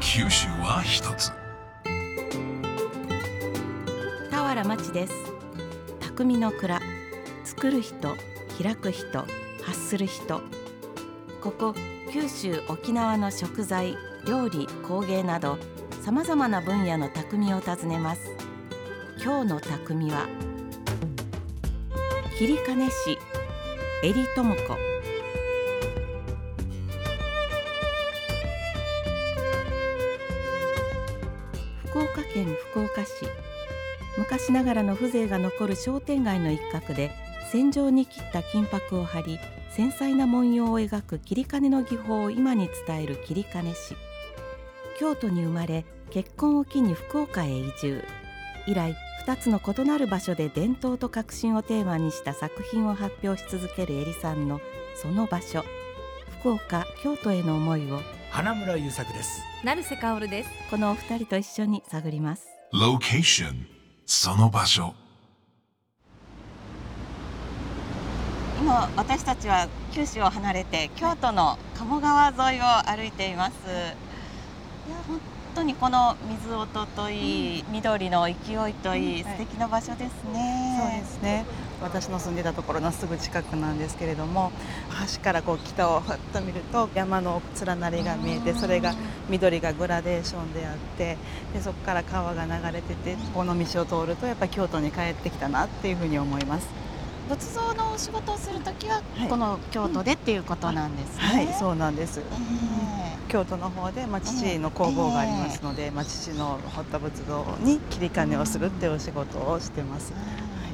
九州は一つ。 田原町です。匠の蔵、作る人、開く人、発する人。ここ九州沖縄の食材、料理、工芸などさまざまな分野の匠を訪ねます。今日の匠は桐金市江里智子。福岡県福岡市、昔ながらの風情が残る商店街の一角で線状に切った金箔を貼り、繊細な文様を描く桐金の技法を今に伝える桐金市。京都に生まれ、結婚を機に福岡へ移住。以来2つの異なる場所で伝統と革新をテーマにした作品を発表し続ける江里さんのその場所、福岡、京都への思いを花村優作です。 成瀬香織です。 このお二人と一緒に探ります。 Location、その場所。 今私たちは九州を離れて京都の鴨川沿いを歩いています。いや本当にこの水音といい、緑の勢いといい、素敵な場所ですね。 そうですね。私の住んでたところのすぐ近くなんですけれども、橋から北をふっと見ると山の連なりが見えて、それが緑がグラデーションであって、でそこから川が流れてて、この道を通るとやっぱり京都に帰ってきたなっていうふうに思います。 仏像のお仕事をするときは、この京都でっていうことなんですね。 はい、そうなんです。京都の方で、父の工房がありますので、父の彫った仏像に切り金をするっていうお仕事をしてます。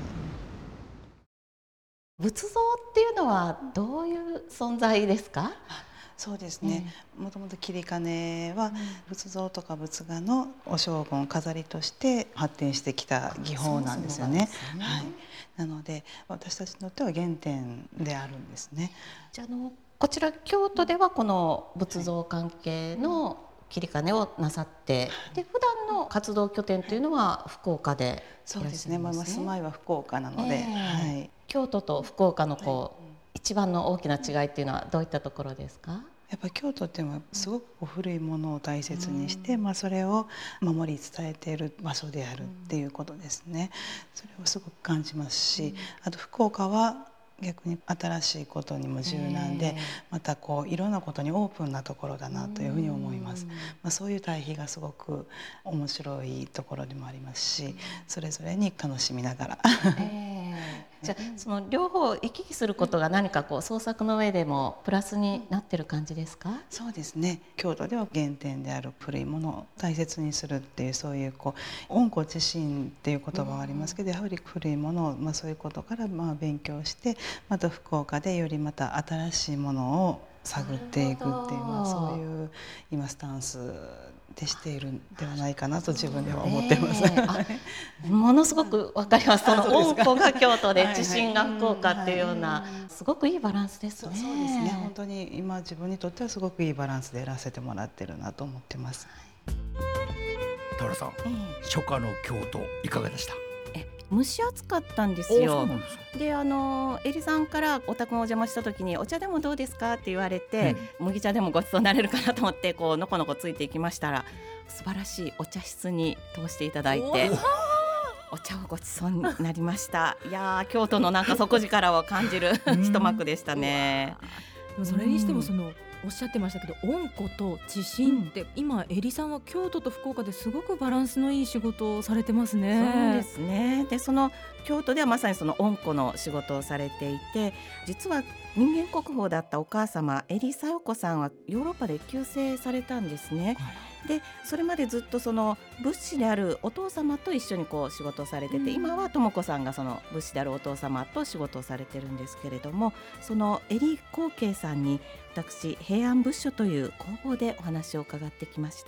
仏像っていうのはどういう存在ですか？ そうですね、もともと切り金は仏像とか仏画のお将軍飾りとして発展してきた技法なんですよね。なので私たちにとっては原点であるんですね。 じゃあこちら京都ではこの仏像関係の切り金をなさって、で普段の活動拠点というのは福岡でいらっしゃいますね。 そうですね、住まいは福岡なので、 京都と福岡の一番の大きな違いっていうのはどういったところですか？ やっぱり京都っていうのはすごく古いものを大切にして、それを守り伝えている場所であるっていうことですね。それをすごく感じますし、あと福岡は逆に新しいことにも柔軟で、またいろんなことにオープンなところだなというふうに思います。そういう対比がすごく面白いところでもありますし、それぞれに楽しみながらじゃあその両方行き来することが何か創作の上でもプラスになってる感じですか？ そうですね、京都では原点である古いものを大切にするっていう、そういう温故知新っていう言葉はありますけど、やはり古いものを、そういうことから勉強して、また福岡でよりまた新しいものを探っていくっていう、そういう今スタンスでしているんではないかなと自分では思ってます。 ものすごくわかります。その温故が京都で知新が福岡っていうようなすごくいいバランスですね。 そうですね、本当に今自分にとってはすごくいいバランスでやらせてもらってるなと思ってます。 田原さん、初夏の京都いかがでした？ 蒸し暑かったんですよ。 そうなんですか。 で江里さんからお宅のお邪魔した時にお茶でもどうですかって言われて、麦茶でもごちそうになれるかなと思ってのこのこついていきましたら、素晴らしいお茶室に通していただいてお茶をごちそうになりました。いや京都の底力を感じる一幕でしたね。 それにしてもおっしゃってましたけど、温故と知新って、今江里さんは京都と福岡ですごくバランスのいい仕事をされてますね。 そうですね。で京都ではまさに温故の仕事をされていて、実は人間国宝だったお母様江里小夜子さんはヨーロッパで急逝されたんですね。でそれまでずっと仏師であるお父様と一緒に仕事をされてて、今は智子さんが仏師であるお父様と仕事をされてるんですけれども、その江里光慶さんに私平安仏書という工房でお話を伺ってきました。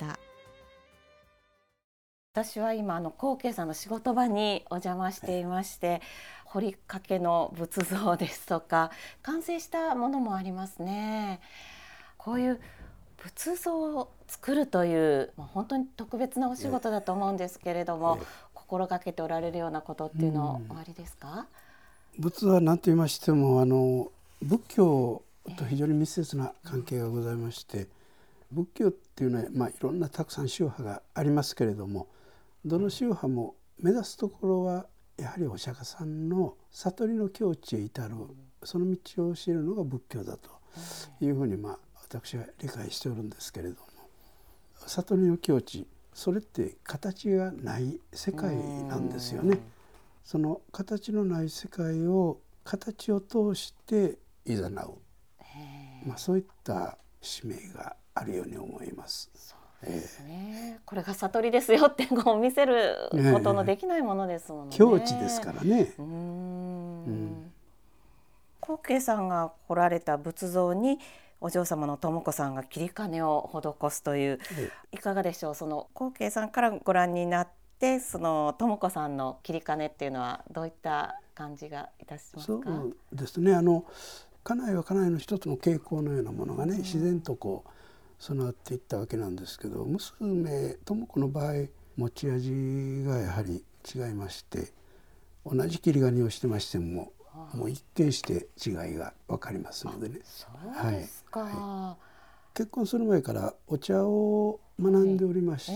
私は今光慶さんの仕事場にお邪魔していまして、彫りかけの仏像ですとか完成したものもありますね。こういう仏像を作るという本当に特別なお仕事だと思うんですけれども、心がけておられるようなことっていうのはおありですか？ 仏は何と言いましても仏教と非常に密接な関係がございまして、 仏教っていうのは、いろんなたくさん宗派がありますけれども、どの宗派も目指すところはやはりお釈迦さんの悟りの境地へ至る、その道を教えるのが仏教だというふうに私は理解しておるんですけれども、悟りの境地、それって形がない世界なんですよね。その形のない世界を形を通して誘う、そういった使命があるように思います。 そうですね、これが悟りですよって見せることのできないものですもんね。 境地ですからね。 光慶さんが来られた仏像にお嬢様の智子さんが切り金を施すという、いかがでしょう。その光慶さんからご覧になって、その智子さんの切り金っていうのはどういった感じがいたしますか？ そうですね、家内は家内の一つの傾向のようなものがね、自然と備わっていったわけなんですけど、娘智子の場合持ち味がやはり違いまして、同じ切り金をしてましてももう一見して違いが分かりますのでね。 そうですか、 結婚する前からお茶を学んでおりました。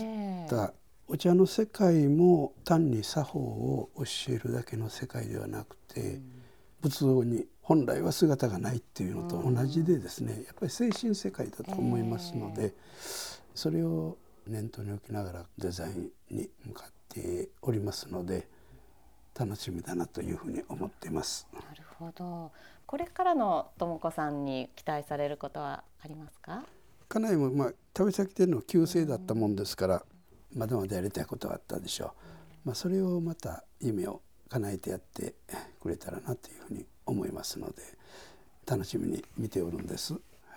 お茶の世界も単に作法を教えるだけの世界ではなくて、仏像に本来は姿がないっていうのと同じでですね、やっぱり精神世界だと思いますので、それを念頭に置きながらデザインに向かっておりますので、楽しみだなというふうに思っています。 なるほど。これからの智子さんに期待されることはありますか？ 家内も旅先での旧姓だったもんですから、まだまだやりたいことはあったでしょう。それをまた夢を叶えてやってくれたらなというふうに思いますので、楽しみに見ておるんです。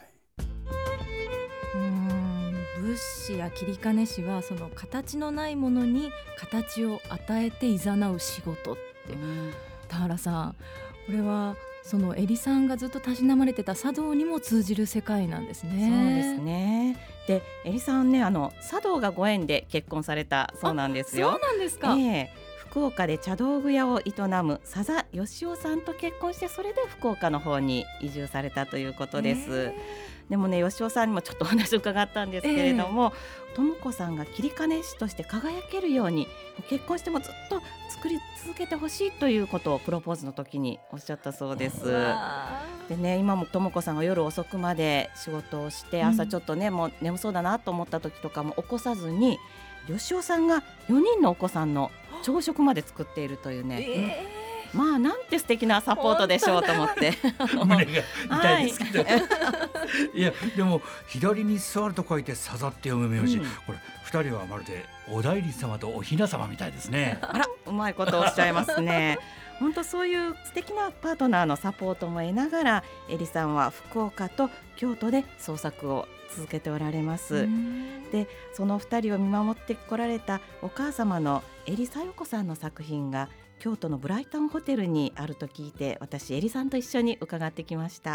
仏師や切金師はその形のないものに形を与えて誘う仕事って、田原さん、これはそのエリさんがずっとたしなまれてた茶道にも通じる世界なんですね。 そうですね。で、エリさんね、茶道がご縁で結婚されたそうなんですよ。 そうなんですか。 福岡で茶道具屋を営む佐々義雄さんと結婚して、それで福岡の方に移住されたということです。でもね、義雄さんにもちょっとお話を伺ったんですけれども、智子さんが切金師として輝けるように結婚してもずっと作り続けてほしいということをプロポーズの時におっしゃったそうです。でね、今も智子さんが夜遅くまで仕事をして、朝ちょっとね、もう眠そうだなと思った時とかも起こさずに、義雄さんが4人のお子さんの朝食まで作っているというね、なんて素敵なサポートでしょうと思って胸が痛いですけど、いやでも左に座ると書いてさざって読む名字、これ2人はまるでお内裏様とお雛様みたいですね。 あら、うまいことおっしゃいますね。本当そういう素敵なパートナーのサポートも得ながら、エリさんは福岡と京都で創作を続けておられます。で、その2人を見守ってこられたお母様のエリ小夜子さんの作品が京都のブライトンホテルにあると聞いて、私エリさんと一緒に伺ってきました。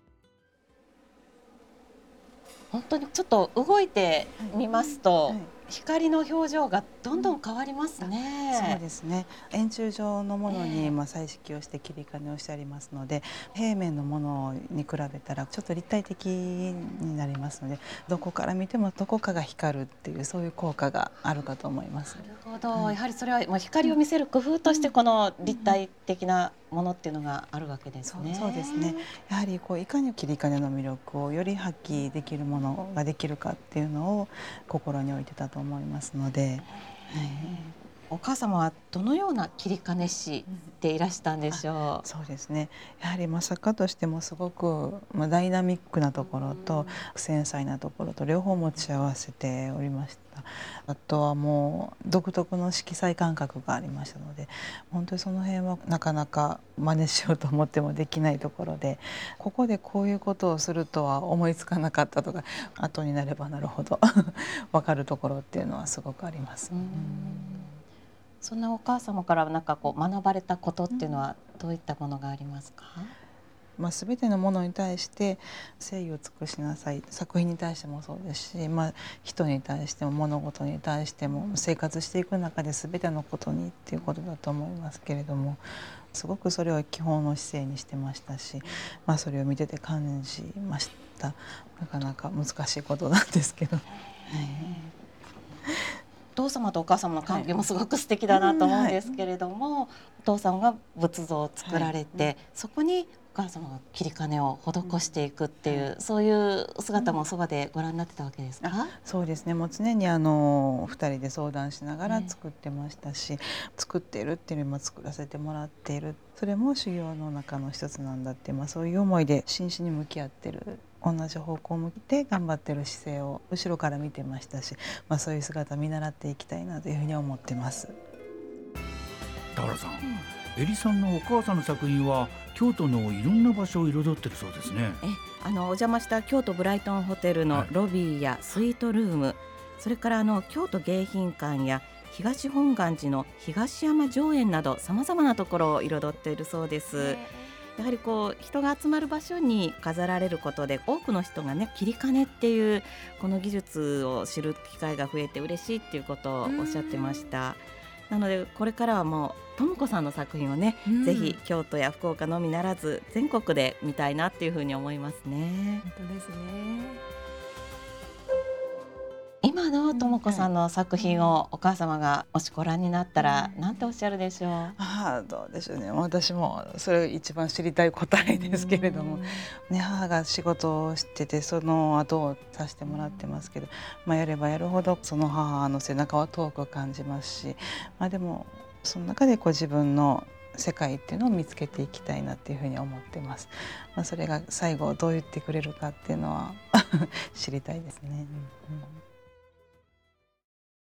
本当にちょっと動いてみますと、光の表情がどんどん変わりますね。 そうですね。円柱状のものに彩色をして切り金をしてありますので、平面のものに比べたらちょっと立体的になりますので、どこから見てもどこかが光るっていう、そういう効果があるかと思います。 なるほど、やはりそれはもう光を見せる工夫として、この立体的なものっていうのがあるわけですね。 そうですね。やはりいかに切り金の魅力をより発揮できるものができるかっていうのを心に置いてたと思いますので、 お母様はどのような切り金師でいらしたんでしょう？ そうですね。やはり作家としてもすごくダイナミックなところと繊細なところと両方持ち合わせておりました。あとはもう独特の色彩感覚がありましたので、本当にその辺はなかなか真似しようと思ってもできないところで、ここでこういうことをするとは思いつかなかったとか、後になればなるほど分かるところっていうのはすごくあります。 そんなお母様から学ばれたことっていうのはどういったものがありますか？ 全てのものに対して誠意を尽くしなさい、作品に対してもそうですし、人に対しても物事に対しても生活していく中で全てのことにっていうことだと思いますけれども、すごくそれを基本の姿勢にしてましたし、それを見てて感じました。なかなか難しいことなんですけど、 お父様とお母様の関係もすごく素敵だなと思うんですけれども、お父さんが仏像を作られて、そこにお母様が切り金を施していくっていう、そういう姿もそばでご覧になってたわけですか？ そうですね、もう常に2人で相談しながら作ってましたし、作っているっていうよりも作らせてもらっている、それも修行の中の一つなんだって、そういう思いで真摯に向き合ってる、同じ方向を向いて頑張ってる姿勢を後ろから見てましたし、そういう姿を見習っていきたいなというふうに思ってます。 田原さん、エリさんのお母さんの作品は京都のいろんな場所を彩ってるそうですね。 お邪魔した京都ブライトンホテルのロビーやスイートルーム、それから京都迎賓館や東本願寺の東山上苑などさまざまなところを彩っているそうです。やはり人が集まる場所に飾られることで多くの人がね、切り金っていうこの技術を知る機会が増えて嬉しいっていうことをおっしゃってました。なのでこれからはもう智子さんの作品をね、ぜひ京都や福岡のみならず全国で見たいなっていうふうに思いますね。 本当ですね。 今の智子さんの作品をお母様がもしご覧になったら何ておっしゃるでしょう？ どうでしょうね、私もそれ一番知りたい答えですけれども、母が仕事をしててその後をさせてもらってますけど、やればやるほどその母の背中は遠く感じますし、でもその中で自分の世界っていうのを見つけていきたいなっていうふうに思ってます。それが最後どう言ってくれるかっていうのは知りたいですね。